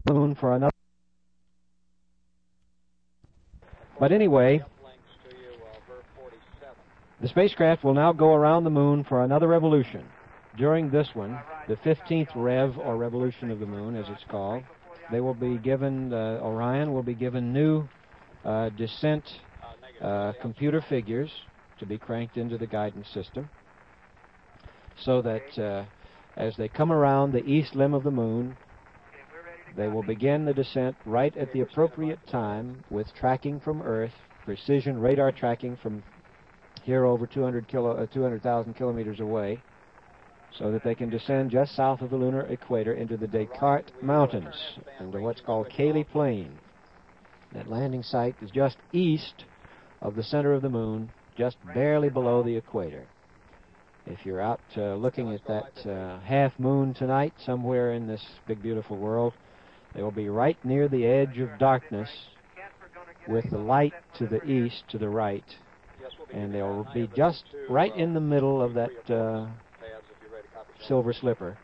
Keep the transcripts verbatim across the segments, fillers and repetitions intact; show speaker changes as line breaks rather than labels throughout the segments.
moon for another. But anyway, the spacecraft will now go around the moon for another revolution. During this one, the fifteenth rev, or revolution of the moon, as it's called, they will be given, uh, Orion will be given new uh, descent uh, computer figures to be cranked into the guidance system, so that uh, as they come around the east limb of the moon, they will begin the descent right at the appropriate time with tracking from Earth, precision radar tracking from here over two hundred thousand kilometers away, so that they can descend just south of the lunar equator into the Descartes Mountains, into what's called Cayley Plain. That landing site is just east of the center of the moon, just barely below the equator. If you're out uh, looking at that uh, half moon tonight, somewhere in this big, beautiful world, they will be right near the edge of darkness with the light to the east, to the right, and they'll be just right in the middle of that uh, silver slipper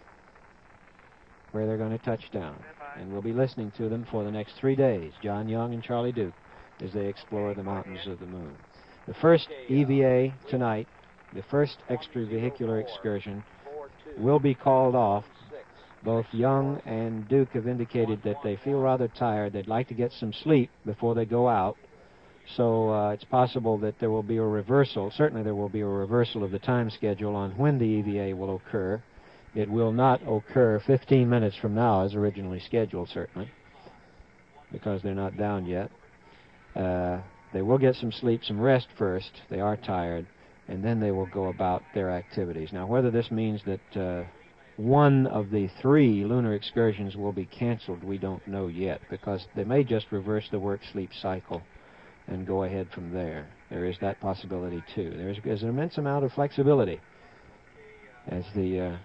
where they're going to touch down. And we'll be listening to them for the next three days, John Young and Charlie Duke, as they explore the mountains of the moon. The first E V A tonight, the first extravehicular excursion, will be called off. Both Young and Duke have indicated that they feel rather tired. They'd like to get some sleep before they go out. So uh, it's possible that there will be a reversal. Certainly there will be a reversal of the time schedule on when the E V A will occur. It will not occur fifteen minutes from now as originally scheduled, certainly, because they're not down yet. Uh, they will get some sleep, some rest first. They are tired, and then they will go about their activities. Now, whether this means that uh, one of the three lunar excursions will be canceled, we don't know yet, because they may just reverse the work-sleep cycle and go ahead from there. There is that possibility, too. There is, there's an immense amount of flexibility as the uh,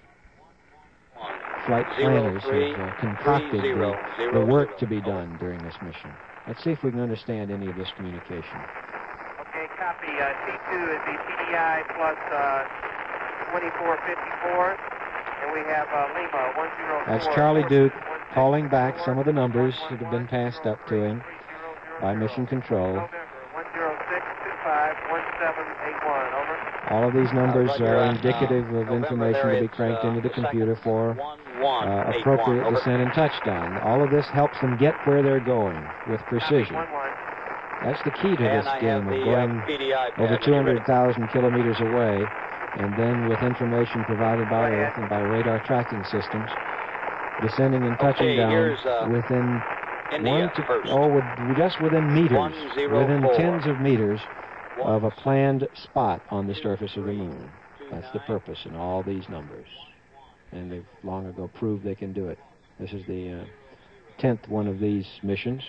flight planners have uh, concocted the, the work to be done during this mission. Let's see if we can understand any of this communication.
Okay, copy. Uh, C two is the T D I plus uh, twenty-four fifty-four, and we have uh, Lima one zero four.
That's Charlie Duke calling back some of the numbers that have been passed up to him by Mission Control.
one zero six two five one seven eight one, over.
All of these numbers are indicative of information to be cranked into the computer for uh, appropriate descent and touchdown. All of this helps them get where they're going with precision. That's the key to this game of going over two hundred thousand kilometers away, and then with information provided by Earth and by radar tracking systems, descending and touching down within one to, oh, with, just within meters, within tens of meters of a planned spot on the surface of the moon. That's the purpose in all these numbers. And they've long ago proved they can do it. This is the uh, tenth one of these missions.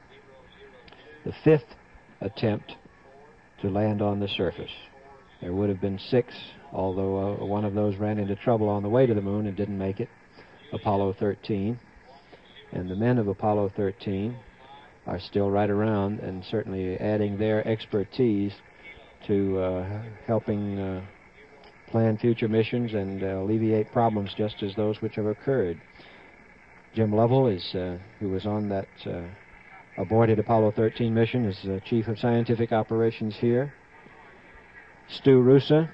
The fifth attempt to land on the surface. There would have been six, although uh, one of those ran into trouble on the way to the moon and didn't make it, Apollo thirteen. And the men of Apollo thirteen are still right around and certainly adding their expertise to uh, helping uh, plan future missions and uh, alleviate problems just as those which have occurred. Jim Lovell, is, uh, who was on that uh, aborted Apollo thirteen mission, is the Chief of Scientific Operations here. Stu Rusa,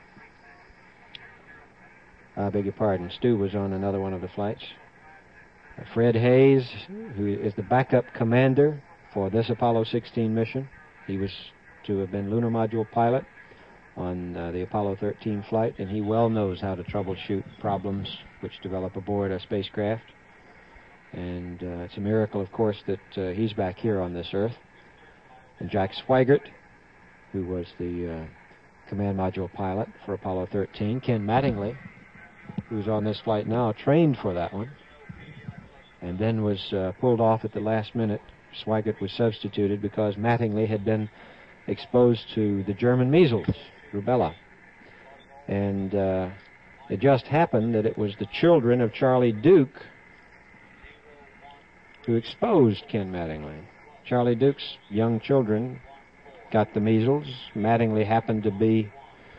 I beg your pardon, Stu was on another one of the flights. Fred Hayes, who is the backup commander for this Apollo sixteen mission. He was to have been lunar module pilot on uh, the Apollo thirteen flight, and he well knows how to troubleshoot problems which develop aboard a spacecraft. And uh, it's a miracle, of course, that uh, he's back here on this Earth. And Jack Swigert, who was the uh, command module pilot for Apollo thirteen. Ken Mattingly, who's on this flight now, trained for that one, and then was uh, pulled off at the last minute. Swigert was substituted because Mattingly had been exposed to the German measles, rubella. And uh, it just happened that it was the children of Charlie Duke who exposed Ken Mattingly. Charlie Duke's young children got the measles. Mattingly happened to be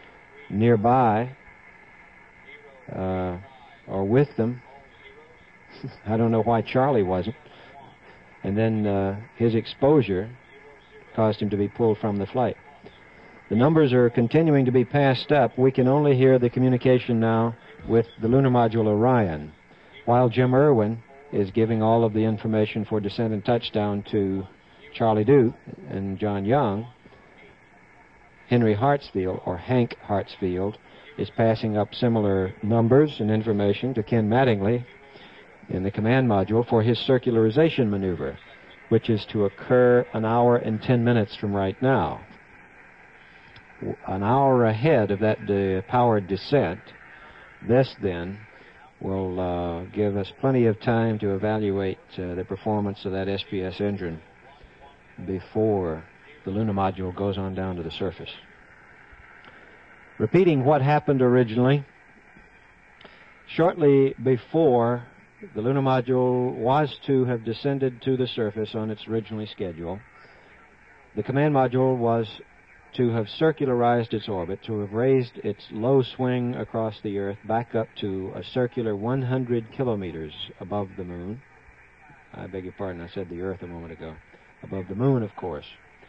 nearby uh, or with them I don't know why Charlie wasn't. And then uh, his exposure caused him to be pulled from the flight. The numbers are continuing to be passed up. We can only hear the communication now with the lunar module Orion, while Jim Irwin is giving all of the information for descent and touchdown to Charlie Duke and John Young. Henry Hartsfield, or Hank Hartsfield, is passing up similar numbers and information to Ken Mattingly in the command module for his circularization maneuver, which is to occur an hour and ten minutes from right now. An hour ahead of that de- powered descent. This, then, will uh, give us plenty of time to evaluate uh, the performance of that S P S engine before the lunar module goes on down to the surface. Repeating what happened originally, shortly before the lunar module was to have descended to the surface on its originally schedule, the command module was to have circularized its orbit, to have raised its low swing across the Earth back up to a circular one hundred kilometers above the Moon. I beg your pardon, I said the Earth a moment ago. Above the Moon, of course.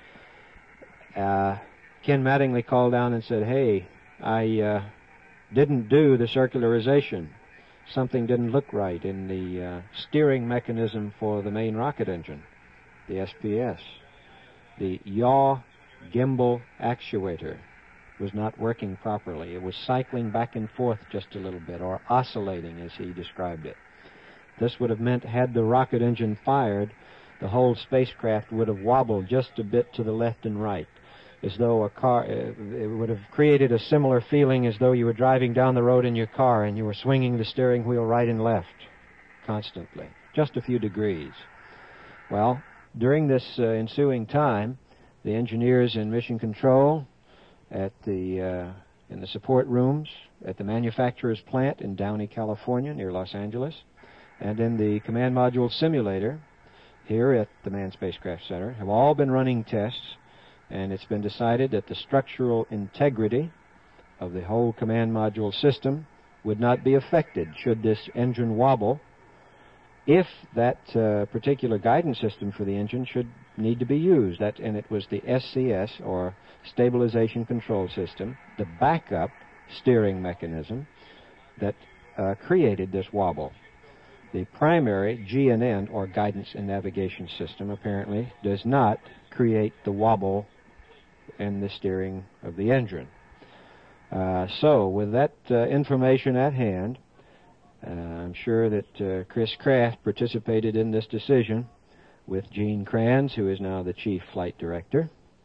Uh, Ken Mattingly called down and said, hey, I uh, didn't do the circularization. Something didn't look right in the uh, steering mechanism for the main rocket engine, the S P S. The yaw gimbal actuator was not working properly. It was cycling back and forth just a little bit, or oscillating as he described it. This would have meant, had the rocket engine fired, the whole spacecraft would have wobbled just a bit to the left and right, as though a car, it would have created a similar feeling as though you were driving down the road in your car and you were swinging the steering wheel right and left constantly, just a few degrees. Well, during this uh, ensuing time, the engineers in mission control at the uh, in the support rooms at the manufacturer's plant in Downey, California, near Los Angeles, and in the command module simulator here at the Manned Spacecraft Center have all been running tests, and it's been decided that the structural integrity of the whole command module system would not be affected should this engine wobble, if that uh, particular guidance system for the engine should need to be used. That, and it was the S C S, or Stabilization Control System, the backup steering mechanism that uh, created this wobble. The primary G N N, or Guidance and Navigation System, apparently does not create the wobble in the steering of the engine. Uh, so, with that uh, information at hand, uh, I'm sure that uh, Chris Kraft participated in this decision with Gene Kranz, who is now the Chief Flight Director.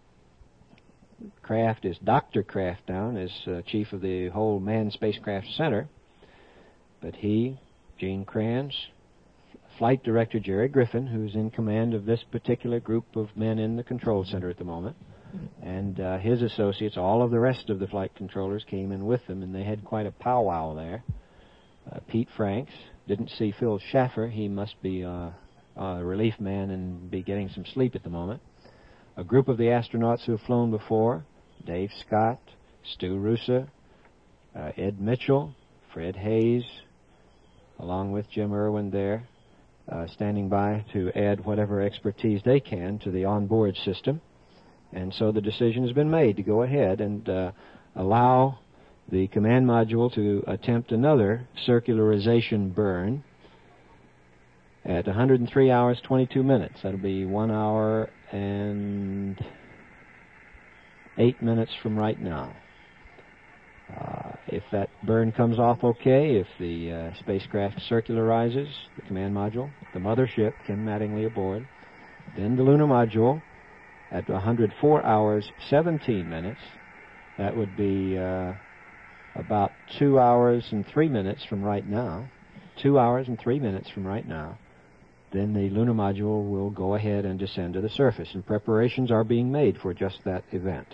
Kraft is Doctor Kraft now, and is uh, Chief of the whole Manned Spacecraft Center. But he, Gene Kranz, Flight Director Jerry Griffin, who's in command of this particular group of men in the control center at the moment, and uh, his associates, all of the rest of the flight controllers came in with them, and they had quite a powwow there. Uh, Pete Franks didn't see Phil Schaffer. He must be uh, a relief man and be getting some sleep at the moment. A group of the astronauts who have flown before, Dave Scott, Stu Rusa, uh, Ed Mitchell, Fred Hayes, along with Jim Irwin there, uh, standing by to add whatever expertise they can to the onboard system. And so the decision has been made to go ahead and uh, allow the command module to attempt another circularization burn at one hundred three hours, twenty-two minutes. That'll be one hour and eight minutes from right now. Uh, if that burn comes off okay, if the uh, spacecraft circularizes, the command module, the mothership, Ken Mattingly aboard, then the lunar module at one hundred four hours, seventeen minutes, that would be uh, about two hours and three minutes from right now, two hours and three minutes from right now, then the lunar module will go ahead and descend to the surface, and preparations are being made for just that event.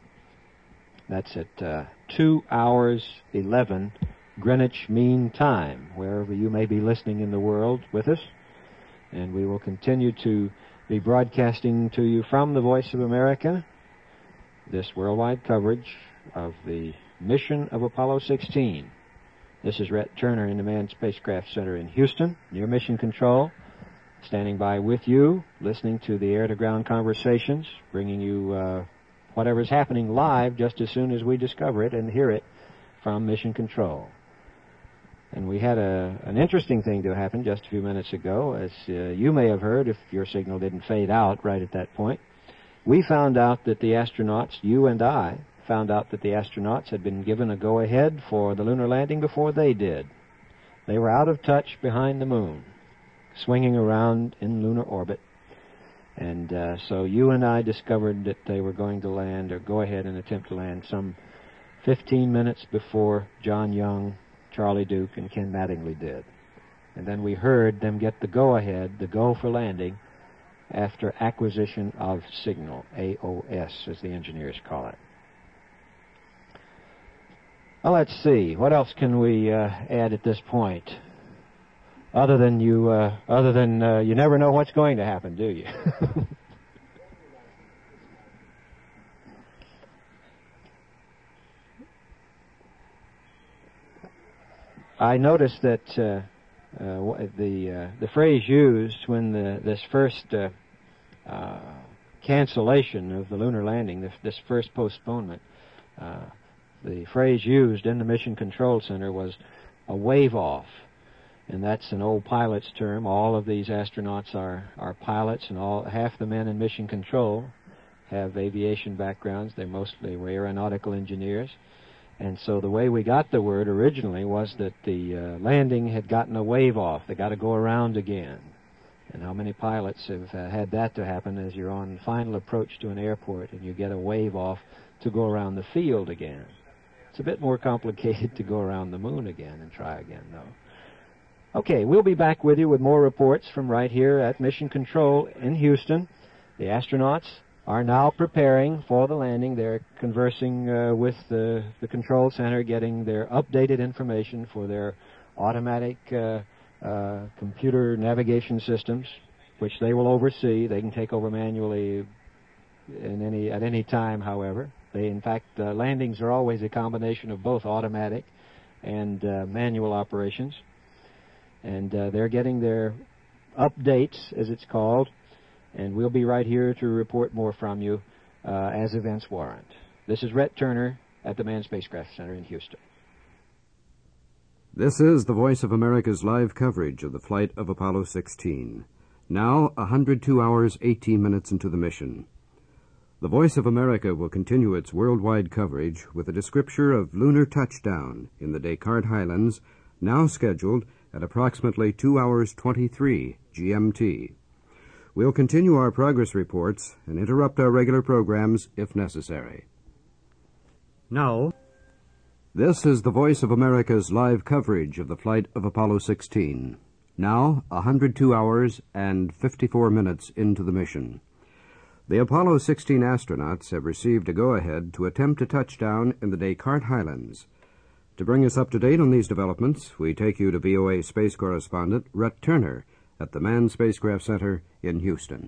That's at uh, two hours eleven Greenwich Mean Time, wherever you may be listening in the world with us. And we will continue to be broadcasting to you from the Voice of America this worldwide coverage of the mission of Apollo sixteen This is Rhett Turner in the Manned Spacecraft Center in Houston, near Mission Control, standing by with you, listening to the air-to-ground conversations, bringing you uh, whatever's happening live just as soon as we discover it and hear it from Mission Control. And we had a, an interesting thing to happen just a few minutes ago, as uh, you may have heard if your signal didn't fade out right at that point. We found out that the astronauts, you and I, found out that the astronauts had been given a go-ahead for the lunar landing before they did. They were out of touch behind the moon, swinging around in lunar orbit. And uh, so you and I discovered that they were going to land, or go ahead and attempt to land, some fifteen minutes before John Young, Charlie Duke, and Ken Mattingly did. And then we heard them get the go-ahead, the go for landing, after acquisition of signal, A O S, as the engineers call it. Well, let's see. What else can we uh, add at this point? Other than you, uh, other than uh, you never know what's going to happen, do you? I noticed that uh, uh, the uh, the phrase used when the this first uh, uh, cancellation of the lunar landing, this, this first postponement, uh, the phrase used in the Mission Control Center was a wave off, and that's an old pilot's term. All of these astronauts are are pilots, and all half the men in Mission Control have aviation backgrounds. They're mostly aeronautical engineers. And so the way we got the word originally was that the uh, landing had gotten a wave off. They got to go around again. And how many pilots have uh, had that to happen as you're on final approach to an airport and you get a wave off to go around the field again? It's a bit more complicated to go around the moon again and try again, though. Okay, we'll be back with you with more reports from right here at Mission Control in Houston. The astronauts are now preparing for the landing. They're conversing uh, with the, the control center, getting their updated information for their automatic uh, uh, computer navigation systems, which they will oversee. They can take over manually in any at any time, however. They, in fact, uh, landings are always a combination of both automatic and uh, manual operations. And uh, they're getting their updates, as it's called, and we'll be right here to report more from you uh, as events warrant. This is Rhett Turner at the Manned Spacecraft Center in Houston.
This is the Voice of America's live coverage of the flight of Apollo sixteen. Now, one hundred two hours, eighteen minutes into the mission. The Voice of America will continue its worldwide coverage with a description of lunar touchdown in the Descartes Highlands, now scheduled at approximately two hours twenty-three G M T. We'll continue our progress reports and interrupt our regular programs if necessary.
Now,
this is the Voice of America's live coverage of the flight of Apollo sixteen. Now, one hundred two hours and fifty-four minutes into the mission. The Apollo sixteen astronauts have received a go-ahead to attempt a touchdown in the Descartes Highlands. To bring us up to date on these developments, we take you to V O A space correspondent Rhett Turner at the Manned Spacecraft Center in Houston.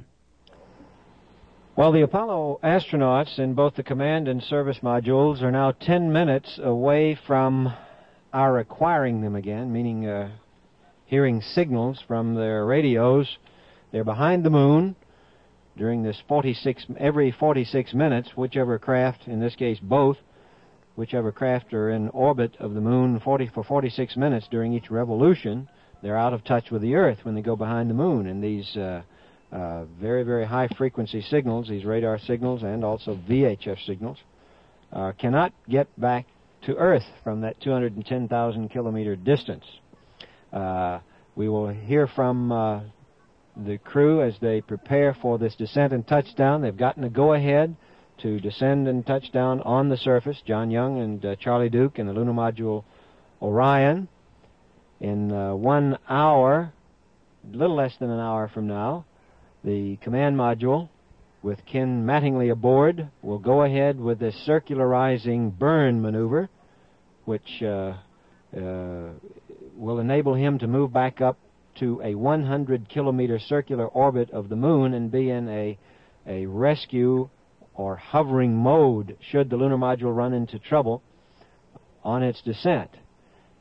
Well, the Apollo astronauts in both the command and service modules are now ten minutes away from our acquiring them again, meaning uh, hearing signals from their radios. They're behind the moon during this forty-six, every forty-six minutes, whichever craft, in this case both, whichever craft are in orbit of the moon forty, for forty-six minutes during each revolution, they're out of touch with the Earth when they go behind the moon. And these uh, uh, very, very high-frequency signals, these radar signals and also V H F signals, uh, cannot get back to Earth from that two hundred ten thousand kilometer distance. Uh, we will hear from uh, the crew as they prepare for this descent and touchdown. They've gotten a go-ahead to descend and touch down on the surface, John Young and uh, Charlie Duke in the lunar module Orion. In uh, one hour, a little less than an hour from now, the command module with Ken Mattingly aboard will go ahead with this circularizing burn maneuver, which uh, uh, will enable him to move back up to a one hundred kilometer circular orbit of the moon and be in a, a rescue or hovering mode should the lunar module run into trouble on its descent.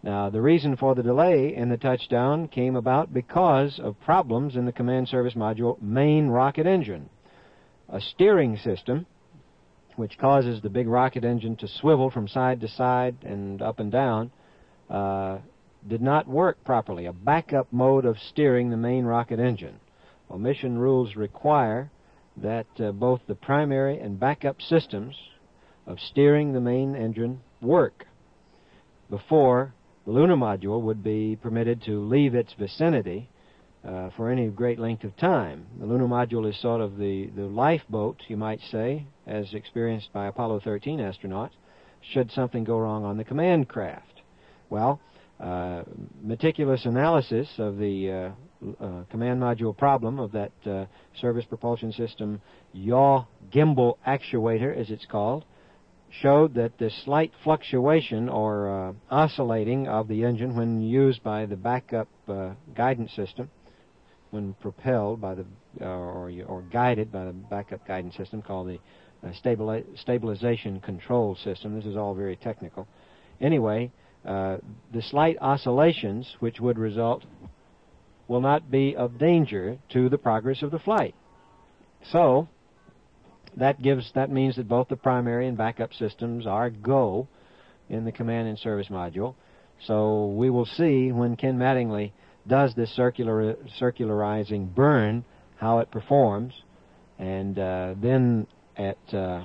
Now, the reason for the delay in the touchdown came about because of problems in the Command Service Module main rocket engine. A steering system, which causes the big rocket engine to swivel from side to side and up and down, uh, did not work properly, a backup mode of steering the main rocket engine. Well, mission rules require that uh, both the primary and backup systems of steering the main engine work before the lunar module would be permitted to leave its vicinity uh, for any great length of time. The lunar module is sort of the, the lifeboat, you might say, as experienced by Apollo thirteen astronauts, should something go wrong on the command craft. Well, uh, meticulous analysis of the uh, uh, command module problem of that uh, service propulsion system yaw gimbal actuator, as it's called, showed that the slight fluctuation or uh, oscillating of the engine when used by the backup uh, guidance system, when propelled by the uh, or, or guided by the backup guidance system called the uh, stabili stabilization control system. This is all very technical. Anyway, uh, the slight oscillations which would result will not be of danger to the progress of the flight. So that gives that means that both the primary and backup systems are go in the command and service module. So we will see when Ken Mattingly does this circular circularizing burn how it performs, and uh, then at uh,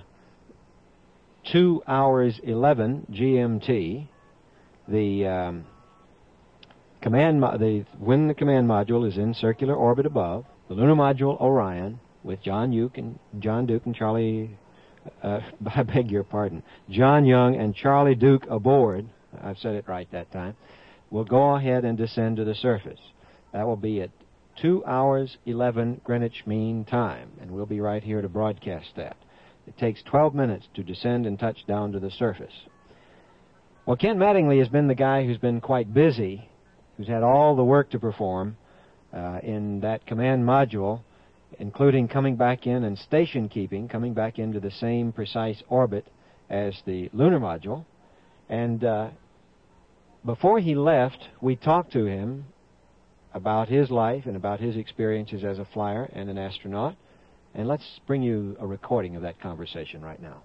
two hours eleven G M T, the um, command mo the when the command module is in circular orbit above the lunar module Orion, with John Duke and John Duke and Charlie, uh, I beg your pardon, John Young and Charlie Duke aboard. I've said it right that time. We'll go ahead and descend to the surface. That will be at two hours eleven Greenwich Mean Time, and we'll be right here to broadcast that. It takes twelve minutes to descend and touch down to the surface. Well, Ken Mattingly has been the guy who's been quite busy, who's had all the work to perform uh, in that command module, including coming back in and station keeping, coming back into the same precise orbit as the lunar module. And uh, before he left, we talked to him about his life and about his experiences as a flyer and an astronaut. And let's bring you a recording of that conversation right now.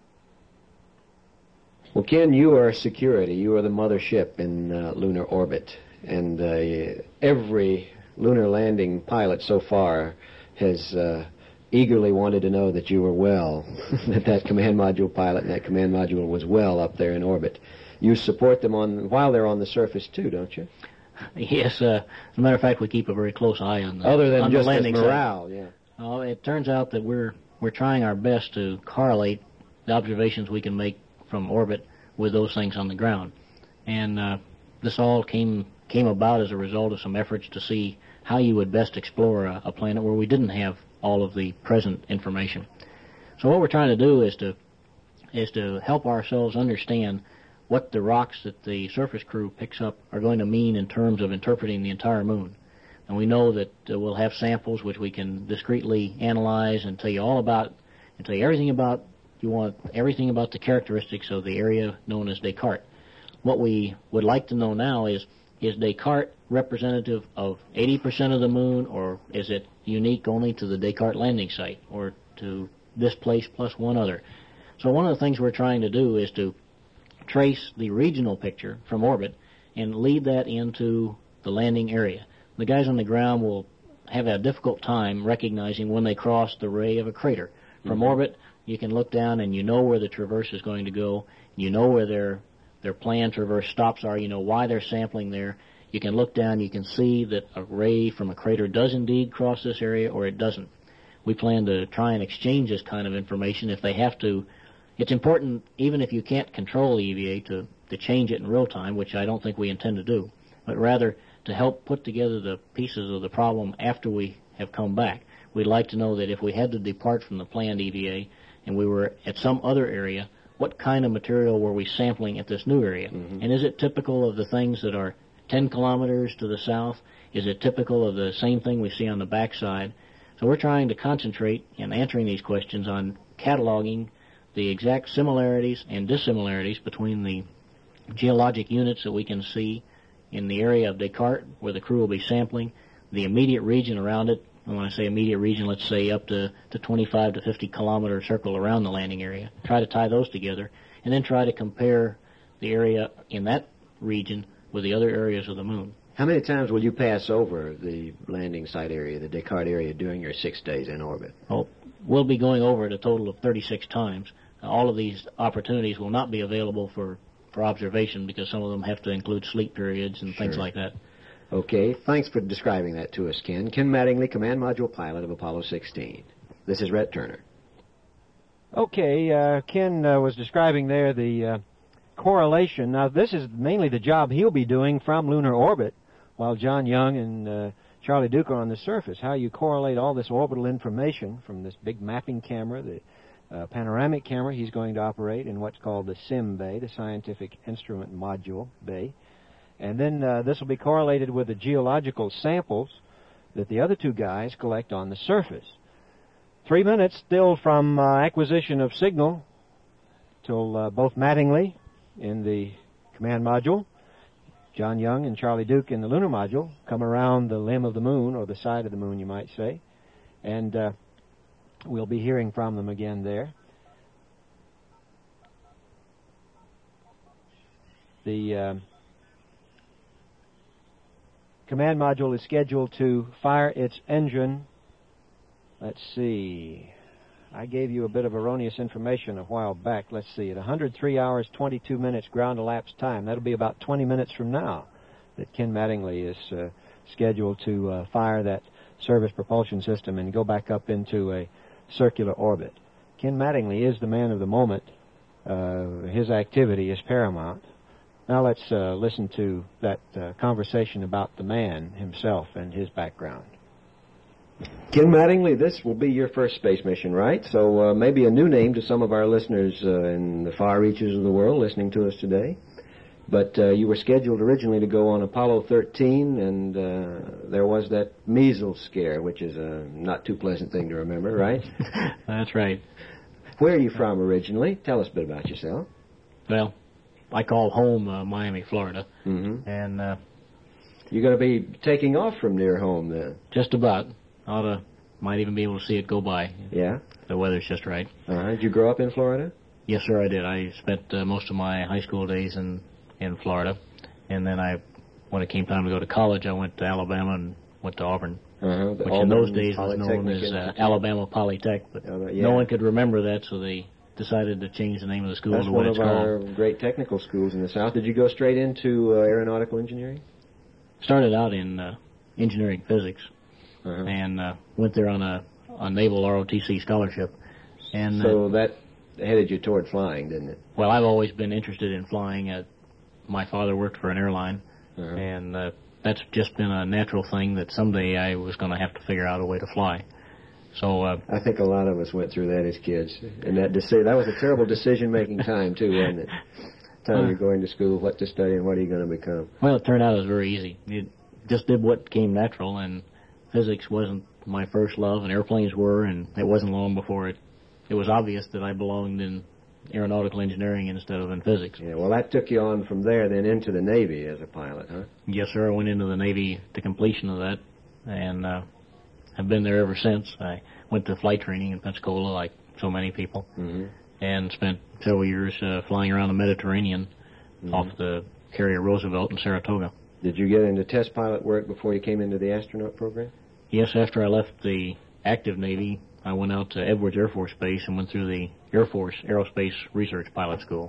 Well, Ken, you are security. You are the mothership in uh, lunar orbit. And uh, every lunar landing pilot so far has uh, eagerly wanted to know that you were well, that that command module pilot and that command module was well up there in orbit. You support them on while they're on the surface too, don't you?
Yes. Uh, as a matter of fact, we keep a very close eye on the
other than
on
just
the landing
morale.
side.
Yeah.
Oh, it turns out that we're we're trying our best to correlate the observations we can make from orbit with those things on the ground, and uh, this all came came about as a result of some efforts to see how you would best explore a, a planet where we didn't have all of the present information. So what we're trying to do is to is to help ourselves understand what the rocks that the surface crew picks up are going to mean in terms of interpreting the entire moon. And we know that uh, we'll have samples which we can discreetly analyze and tell you all about, and tell you everything about, you want everything about the characteristics of the area known as Descartes. What we would like to know now is, is Descartes representative of eighty percent of the moon, or is it unique only to the Descartes landing site, or to this place plus one other? So one of the things we're trying to do is to trace the regional picture from orbit and lead that into the landing area. The guys on the ground will have a difficult time recognizing when they cross the ray of a crater. From mm-hmm. orbit, you can look down and you know where the traverse is going to go. You know where their their planned traverse stops are. You know why they're sampling there. You can look down, you can see that a ray from a crater does indeed cross this area or it doesn't. We plan to try and exchange this kind of information if they have to. It's important, even if you can't control the E V A, to, to change it in real time, which I don't think we intend to do, but rather to help put together the pieces of the problem after we have come back. We'd like to know that if we had to depart from the planned E V A and we were at some other area, what kind of material were we sampling at this new area? Mm-hmm. And is it typical of the things that are ten kilometers to the south? Is it typical of the same thing we see on the backside? So we're trying to concentrate in answering these questions on cataloging the exact similarities and dissimilarities between the geologic units that we can see in the area of Descartes, where the crew will be sampling, the immediate region around it. And when I say immediate region, let's say up to, to twenty-five to fifty kilometer circle around the landing area. Try to tie those together, and then try to compare the area in that region with the other areas of the moon.
How many times will you pass over the landing site area, the Descartes area, during your six days in orbit?
Oh, we'll be going over it a total of thirty-six times. Uh, all of these opportunities will not be available for, for observation because some of them have to include sleep periods and
Sure.
things like that.
Okay, thanks for describing that to us, Ken. Ken Mattingly, Command Module Pilot of Apollo sixteen. This is Rhett Turner.
Okay, uh, Ken uh, was describing there the uh, correlation. Now, this is mainly the job he'll be doing from lunar orbit, while John Young and uh, Charlie Duke are on the surface. How you correlate all this orbital information from this big mapping camera, the uh, panoramic camera he's going to operate in what's called the SIM bay, the Scientific Instrument Module bay. And then uh, this will be correlated with the geological samples that the other two guys collect on the surface. Three minutes still from uh, acquisition of signal till uh, both Mattingly in the command module, John Young and Charlie Duke in the lunar module come around the limb of the moon, or the side of the moon, you might say. And uh, we'll be hearing from them again there. The uh, command module is scheduled to fire its engine. Let's see. I gave you a bit of erroneous information a while back. Let's see. At one hundred three hours, twenty-two minutes ground elapsed time, that'll be about twenty minutes from now that Ken Mattingly is uh, scheduled to uh, fire that service propulsion system and go back up into a circular orbit. Ken Mattingly is the man of the moment. Uh, his activity is paramount. Now let's uh, listen to that uh, conversation about the man himself and his background.
Ken Mattingly, this will be your first space mission, right? So uh, maybe a new name to some of our listeners uh, in the far reaches of the world listening to us today. But uh, you were scheduled originally to go on Apollo thirteen, and uh, there was that measles scare, which is a not too pleasant thing to remember, right?
That's right.
Where are you from originally? Tell us a bit about yourself.
Well, I call home uh, Miami, Florida.
Mm-hmm.
And uh,
you're going to be taking off from near home then?
Just about. Ought to, might even be able to see it go by.
Yeah?
The weather's just right.
Uh-huh. Did you grow up in Florida?
Yes, sir, I did. I spent uh, most of my high school days in, in Florida. And then I, when it came time to go to college, I went to Alabama and went to Auburn.
Uh-huh.
Which
Auburn
in those days was known as uh, Alabama Polytech. But
uh, yeah.
no one could remember that, so they decided to change the name of the school
That's
to what
one
it's
of our
called.
great technical schools in the South. Did you go straight into uh, aeronautical engineering?
Started out in uh, engineering physics.
Uh-huh.
And uh, went there on a, a naval R O T C scholarship. And
so
uh,
that headed you toward flying, didn't it?
Well, I've always been interested in flying. Uh, my father worked for an airline,
uh-huh.
and uh, that's just been a natural thing that someday I was going to have to figure out a way to fly. So uh,
I think a lot of us went through that as kids, and that deci- that was a terrible decision-making time too, wasn't it? Time uh, you're going to school, what to study, and what are you going to become?
Well, it turned out it was very easy. It just did what came natural, and physics wasn't my first love, and airplanes were, and it wasn't long before it it was obvious that I belonged in aeronautical engineering instead of in physics.
Yeah, well, that took you on from there then into the Navy as a pilot, huh?
Yes, sir. I went into the Navy to completion of that, and uh, have been there ever since. I went to flight training in Pensacola, like so many people,
mm-hmm.
and spent several years uh, flying around the Mediterranean mm-hmm. off the carrier Roosevelt in Saratoga.
Did you get into test pilot work before you came into the astronaut program?
Yes, after I left the active Navy, I went out to Edwards Air Force Base and went through the Air Force Aerospace Research Pilot School.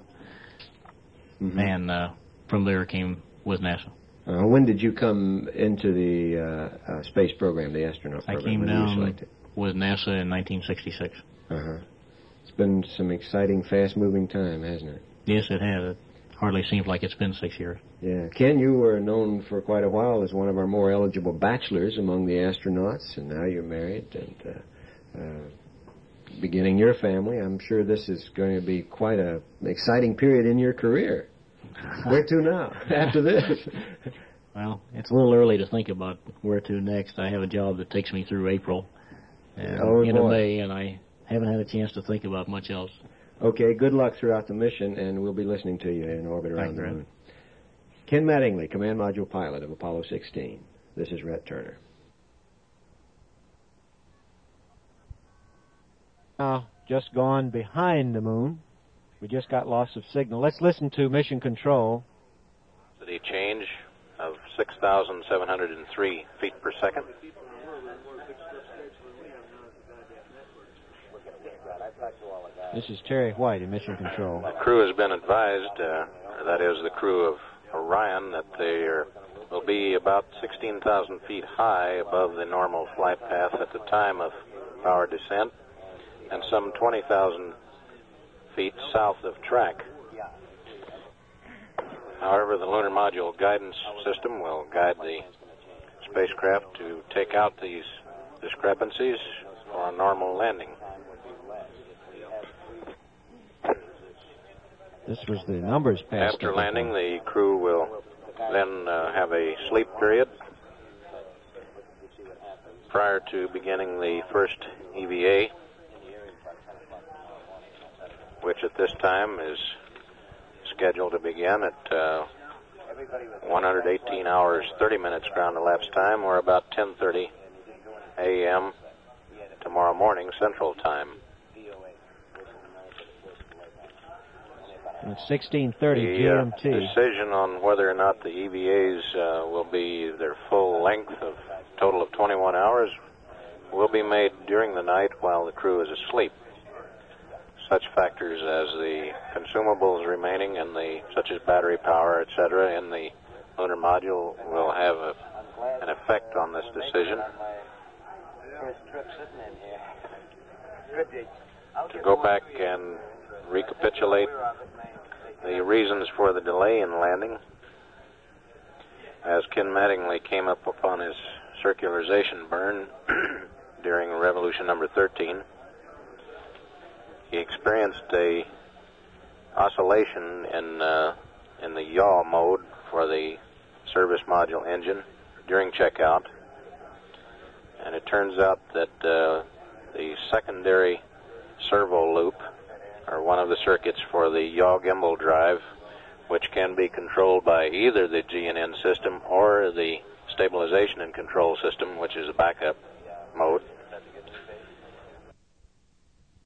Mm-hmm. And uh, from there came with NASA.
Uh, when did you come into the uh, uh, space program, the astronaut program?
I came
when
down with NASA in nineteen sixty-six.
Uh-huh. It's been some exciting, fast-moving time, hasn't it?
Yes, it has. It hardly seems like it's been six years.
Yeah. Ken, you were known for quite a while as one of our more eligible bachelors among the astronauts, and now you're married and uh, uh, beginning your family. I'm sure this is going to be quite an exciting period in your career. Where to now, after this?
Well, it's a little early to think about where to next. I have a job that takes me through April and
oh,
into
boy.
May, and I haven't had a chance to think about much else.
Okay, good luck throughout the mission, and we'll be listening to you in orbit around the moon. Ken Mattingly, Command Module Pilot of Apollo sixteen. This is Rhett Turner.
Now, just gone behind the moon. We just got loss of signal. Let's listen to Mission Control.
The change of six thousand seven hundred three feet per second.
This is Terry White in Mission Control.
The crew has been advised, uh, that is the crew of Orion, that they are, will be about sixteen thousand feet high above the normal flight path at the time of our descent, and some twenty thousand feet south of track. However, the Lunar Module Guidance System will guide the spacecraft to take out these discrepancies for a normal landing.
This was the numbers passed.
After landing, the crew will then uh, have a sleep period prior to beginning the first E V A, which at this time is scheduled to begin at uh, one hundred eighteen hours, thirty minutes ground elapsed time, or about ten thirty a m tomorrow morning Central Time.
It's sixteen thirty
the,
G M T.
The uh, decision on whether or not the E V As uh, will be their full length of total of twenty-one hours will be made during the night while the crew is asleep. Such factors as the consumables remaining and the such as battery power, et cetera, in the lunar module will have a, an effect on this decision. To go back and recapitulate the reasons for the delay in landing, as Ken Mattingly came up upon his circularization burn during revolution number thirteen, he experienced a oscillation in uh, in the yaw mode for the service module engine during checkout, and it turns out that uh, the secondary servo loop, or one of the circuits for the yaw gimbal drive, which can be controlled by either the G N N system or the stabilization and control system, which is a backup mode,